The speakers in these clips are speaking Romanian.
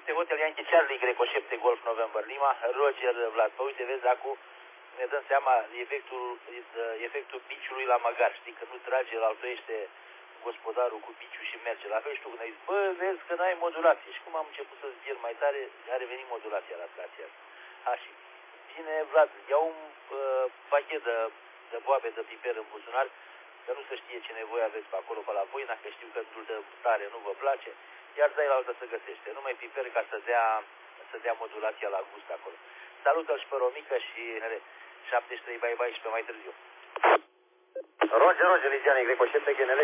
7 Hotel Yankee Charlie, Greco 7 Golf November Lima, Roger Vlad. Păi uite, vezi, acum ne dăm seama efectul biciului la măgar, știi, că nu trage, îl altoiește gospodarul cu biciul și merge. La fel și tu când ai zis, bă, vezi că n-ai modulație. Și cum am început să zbier mai tare, a revenit modulația la stația asta. Și bine, Vlad, iau un pachet de boabe de piper în buzunar, că nu se știe ce nevoie aveți pe acolo, pe la voi, dacă știu că de tare nu vă place, iar dai la altă să găsește. Numai piper ca să dea modulația la gust acolo. Salută-l și pe Romică și 73 bye și pe mai târziu. Roger, Ligiani, Greco 7 GNL.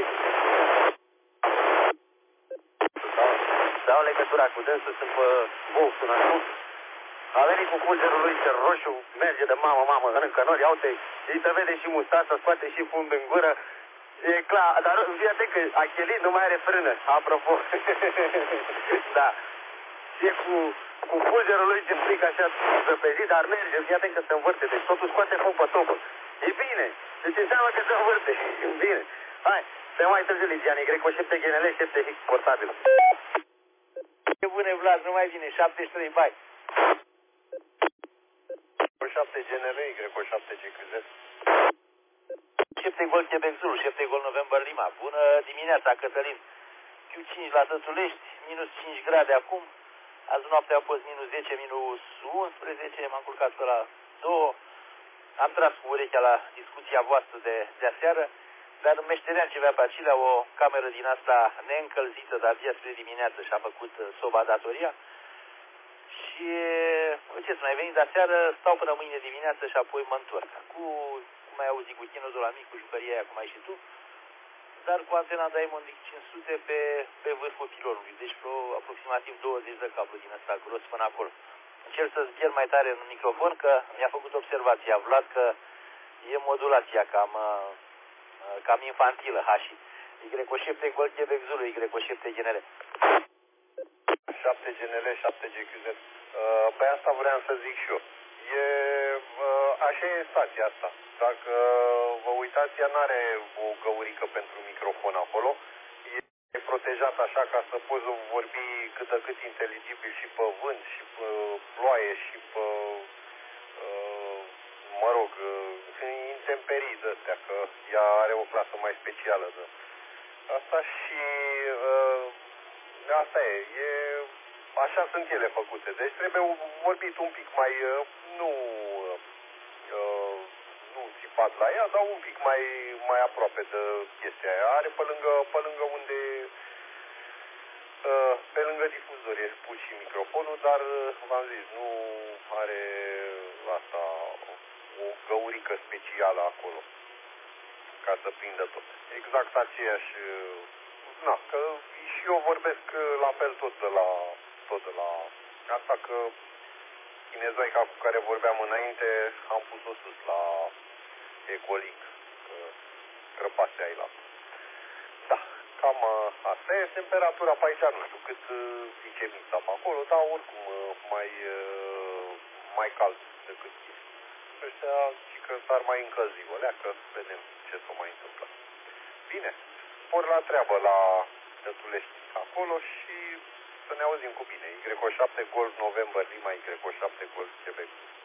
Dau legătura cu dânsul, sunt pe Bolsuna, nu? A venit cu pulgerul lui cel roșu, merge de mamă, în nori, iau-te, îi te vede și mustața, scoate și fund în gură. E clar, dar fii atent că Achelin nu mai are frână, apropo. Da. E cu pulgerul lui ce plic așa zăpezit, dar merge, fii atent că se învârte, deci totul scoate fund pe topă. E bine, deci înseamnă că se învârte. Bine. Hai, pe mai târziu, Ligiani, Greco 7 GNL, 7 fix portabil. E bune, Vlad, nu mai vine, 73 bye. 7 GNL, Greco 7 GQZ. 7 Gol Quebec Zulu, 7 Gol November Lima. Bună dimineața, Cătălin. Q5 la Tățulești, minus 5 grade acum. Azi noaptea a fost minus 10, minus 11, m-am culcat pe la 2. Am tras cu urechea la discuția voastră de aseară, dar meșteream ceva pe acelea, o cameră din asta neîncălzită, dar abia spre dimineață și-a făcut soba datoria. Și, ce să mai venit de aseară, stau până mâine dimineață și apoi mă întorc. Cum ai auzit cu chinozul la mic, cu jucăria aia, cum ai și tu, dar cu antena Diamond X500 pe vârful pilonului, deci aproximativ 20 de cablu din ăsta gros până acolo. Încerc să zbier mai tare în microfon, că mi-a făcut observația Vlad că e modulația cam infantilă, Hași. Y7 Gol Quebec Zulu, Y7 GNL. 7 GNL, 7 GQZ. Pe asta vreau să zic și eu. Așa e stația asta. Dacă vă uitați, ea n-are o găurică pentru microfon acolo. E protejat așa ca să poți vorbi cât de cât inteligibil și pe vânt, și pe ploaie, și pe, intemperii de-astea, că ea are o clasă mai specială de asta și asta așa sunt ele făcute. Deci trebuie vorbit un pic mai, nu țipat la ea, dar un pic mai aproape de chestia aia. Are pe lângă unde, pe lângă difuzor e pus și microfonul, dar v-am zis, nu are asta o găurică specială acolo ca să prindă tot. Exact aceeași, că și eu vorbesc la fel tot de la asta, că chinezoica cu care vorbeam înainte am pus-o sus la Ecolic, că crăpase ai la. Da, cam asta e. Temperatura pe aici, nu știu cât zice Mița pe acolo, dar oricum mai cald decât ieri. Ăștia zic că s-ar mai încălzi o leacă, vedem ce s-o mai întâmplă. Bine, spor la treabă la Tătulești acolo și să ne auzim cu bine. Y7 Golf November Lima, Y7 Golf Quebec.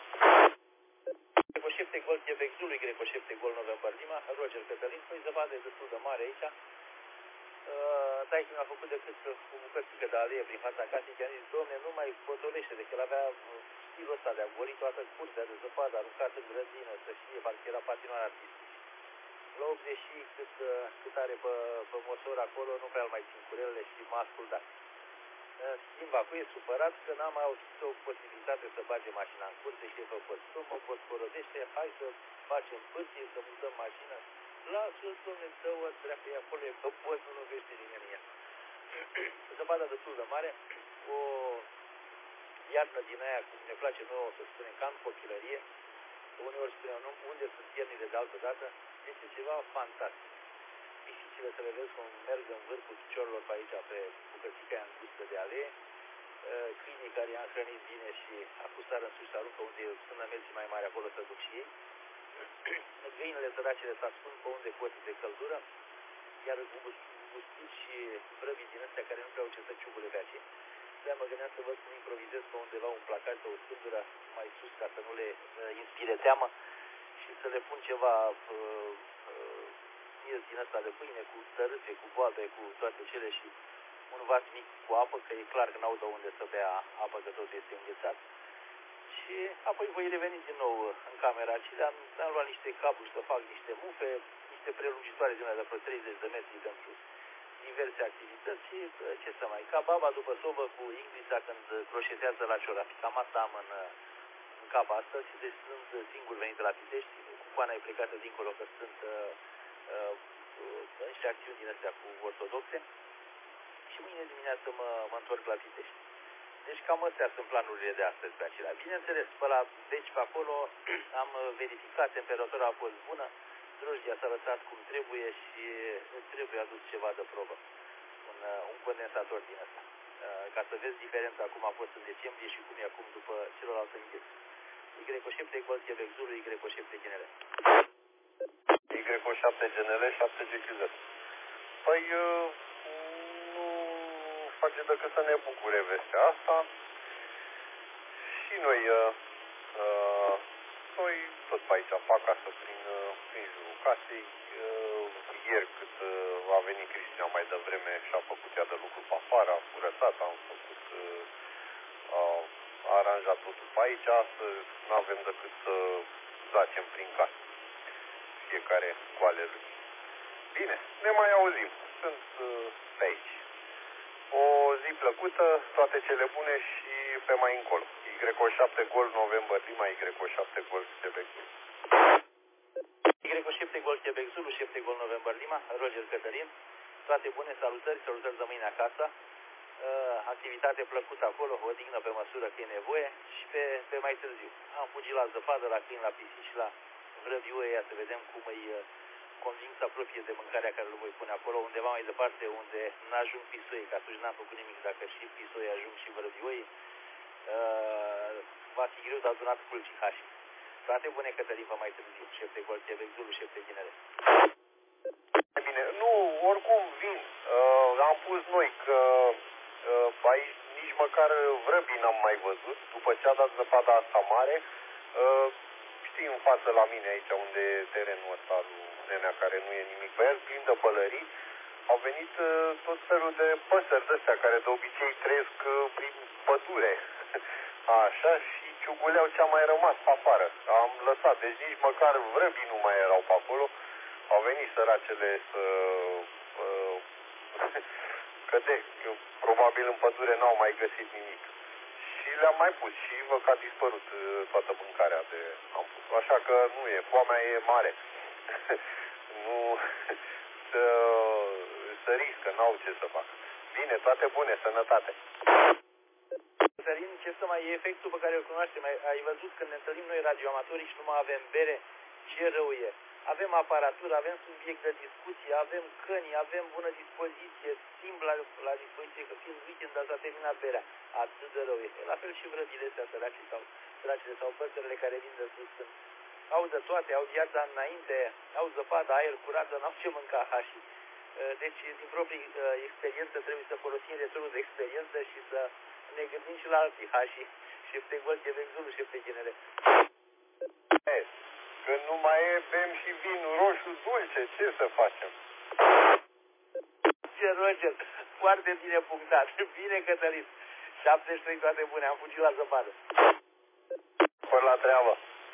Y7 Golf Quebec Zulu, Y7 Golf November Lima, Roger Cătălin, păi zăpadă e destul de mare aici. Taică mi-a făcut decât o bucățică de alee prin fața casei, că am zis, domne, nu mai potolește, de că el avea stilul ăsta de a goli toată curtea de zăpadă aruncată în grădină, să știe, parcă era patinoar artistic. La 80 și cât are pe măsor acolo, nu prea mai țin curelele și m-a ascultat. În schimb, acum e supărat că n-am mai avut o posibilitate să bage mașina în curte și e făcut. Tu mă posporodește, hai să facem pârtie, să mutăm mașina. Lasă-l, domne, dă-o, dreapă, e acolo, e pe post, nu lovește nimeni în ea. Zăpada destul de mare, o iarnă din aia, cum ne place nouă să spunem, ca în copilărie, uneori spunem, unde sunt iernile de altă dată, este ceva fantastic. Pisicile să le vezi cum merg în vârful piciorilor pe aici, pe bucățica aia îngustă de alee, câinii care i-am hrănit bine și acustară în sus, aruncă unde sunt nămelții mai mari, acolo să duc și ei. Găinile săracele se ascund pe unde pot de căldură, iar gustici și vrăbii din astea care nu prea au ce să ciugule pe aici. de-aia mă gândeam să văd cum improvizez pe undeva un placat sau o scândură mai sus ca să nu le inspire teamă și să le pun ceva miez din ăsta de pâine cu tărâțe, cu boabe, cu toate cele și un vas mic cu apă, că e clar că n-au de unde să bea apă, că totul este înghețat. Și apoi voi reveni din nou în camera aceea, am luat niște cabluri să fac niște mufe, niște prelungitoare din de vreo 30 de metri pentru diverse activități și ce să mai, ca baba după sobă cu Ingrisa când croșetează la ciorapi. Cam asta am în cap astăzi, deci sunt singur venit la Pitești, cu coana e plecată dincolo că sunt niște acțiuni din astea cu ortodoxe și mâine dimineață mă întorc la Pitești. Deci cam astea sunt planurile de astăzi pe acelea. Bineînțeles, pe la Beci pe acolo am verificat, temperatura a fost bună, drojdia s-a lăsat cum trebuie și trebuie adus ceva de probă. Un condensator din ăsta. Ca să vezi diferența cum a fost în decembrie și cum e acum după celălalt închis. Y7 Golf Quebec Zulu, Y7 GNL. Y7 GNL, 7 GQZ. Păi nu face decât să ne bucure vestea asta. Și noi tot pe aici, pe acasă, prin jurul casei. Ieri cât a venit Cristina mai devreme și a făcut ea de lucru pe afară, a curățat, am făcut, a aranjat totul pe aici, astăzi nu avem decât să zacem prin casă, fiecare cu ale lui. Bine, ne mai auzim, sunt pe aici. O zi plăcută, toate cele bune și pe mai încolo. Y7 Golf November Lima, Y7 Golf Quebec Zulu. Y7 Golf Quebec Zulu, 7 Golf November Lima, Roger Cătălin. Toate bune, salutări de mâine acasă. Activitate plăcută acolo, o dignă pe măsură că e nevoie și pe mai târziu. Am fugit la zăpadă, la câini, la pisici și la vrăbioia, să vedem cum îi conving să apropie de mâncarea care îl voi pune acolo, undeva mai departe, unde n-ajung pisoi, că atunci n-am făcut nimic, dacă și pisoi ajung și vrăbioi, va fi greu de adunat culcii hași. Toate bune, Cătălin, vă mai târziu, șef de Golf Quebec Zulu, șef de Ginere. Bine, nu, oricum vin, am pus noi că aici nici măcar vrăbii n-am mai văzut, după ce a dat zăpada asta mare, știi, în față la mine aici, unde e terenul ăsta lui nenea, care nu e nimic pe el, plin de pălării, au venit tot felul de păsări de-astea, care de obicei trăiesc prin pădure, așa, și ciuguleau ce-a mai rămas pe afară. Am lăsat, deci nici măcar vrăbii nu mai erau pe acolo, au venit săracele să... că probabil în pădure n-au mai găsit nimic. Și le-am mai pus și văd că a dispărut toată mâncarea de am pus. Așa că nu e, foamea e mare. Nu să riscă, n-au ce să facă. Bine, toate bune, sănătate. Cătălin, ce să mai e efectul pe care îl cunoaștem? Ai văzut când ne întâlnim noi radioamatorii și nu mai avem bere, ce rău e. Avem aparatură, avem subiect de discuție, avem căni, avem bună dispoziție, timp la dispoziție, că fiind weekend, dar s-a terminat berea. Atât de rău este. La fel și vrăbile astea săracile sau păsările care vin de sus. Au de toate, au viața înainte, au zăpadă, aer curat, dar n-au ce mânca hașii. Deci, din proprie experiență, trebuie să folosim resursul de experiență și să ne gândim și la alții hașii. Șef de Golf Quebec Zulu, șef de Ginere. Când nu mai e, bem și vin roșu dulce, ce să facem? Ce Roger, foarte bine punctat. Bine, Cătălin. 73 toate bune, am fugit la zăpadă. Până la treabă.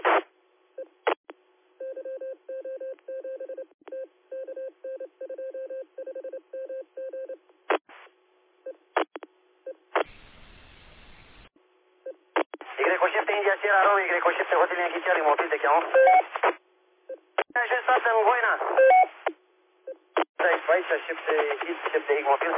Y7 India Sierra Romeo, Y7 Hotel Yankee Charlie, mobil te chiamo. Așa stată în Goina. Aici, 7 Hig mobil.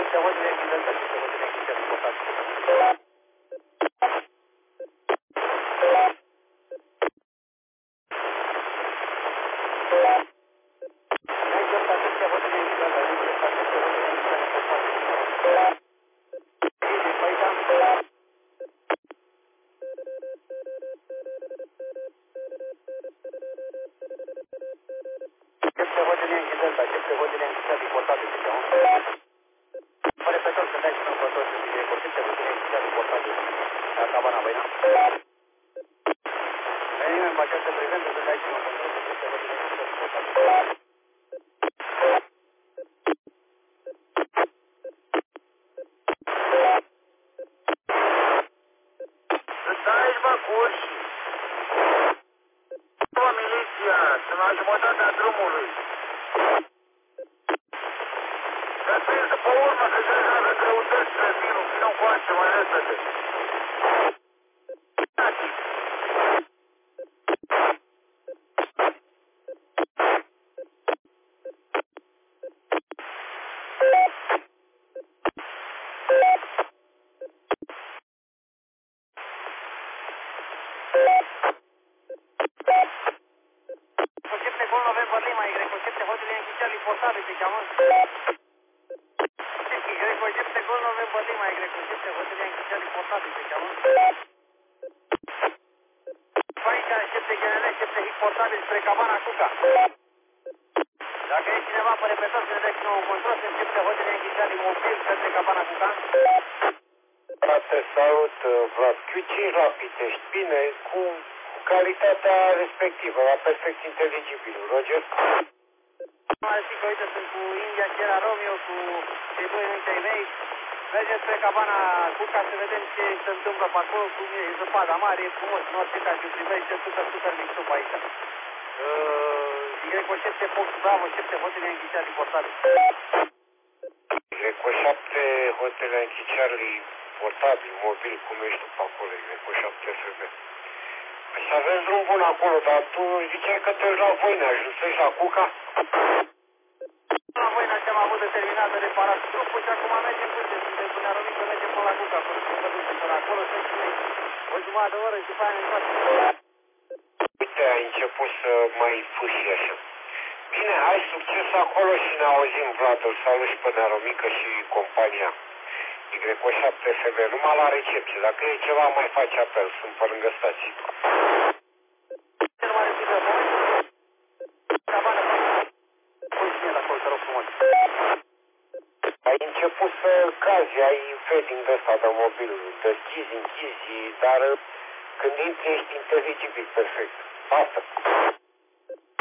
7 hotele închidă, 7 hotele închidă, reportabil. Sunt la jumătatea drumului. Dar prins după urmă că deja avem greutățile, vinul încoace mai repede. Spre Cabana Cuca. Dacă e cineva pe repetor să ne dea și nou un control, se începe hotele închisiat imobil către Cabana Cuca. Frate, salut, Vlad. Q5 rapid, ești bine, cu calitatea respectivă, la perfect inteligibil. Roger? Mai zic că uite, sunt cu India Sierra Romeo, cu cei doi înaintea mei. Mergem spre Cabana Cuca să vedem ce se întâmplă pe acolo, cum e zăpada mare, e frumos, în orice caz, îi privește super mixup aici. Y7 Fox Bravo, 7 hotele închisiat portabil. Y7 hotele închisiat portabil, mobil, cum ești tu pe acolo, Y7 FB. Să aveți drum bun acolo, dar tu ziceai că te-ai la Voina, ajunsești la Cuca? La Voina ce-am avut determinat de reparat trupul și acum mergem cu ce suntem cu Nearomic, să mergem până la Cuca, până să ducem până acolo, să ținem o jumătate de oră și după aia ne întoarcem. Uite, ai început să mai fâși așa. Bine, hai succes acolo și ne auzim, Vlad, îl salut și pe Nearomică și compania. Y7 FB, numai la recepție. Dacă e ceva, mai faci apel, sunt pe lângă stație. Nu mai rețină moment. Cabana, puține de acolo, te rog frumos. Ai început să cazi, ai fading de ăsta de mobil, deschizi, închizi, dar când intri ești inteligibil, perfect. Basta.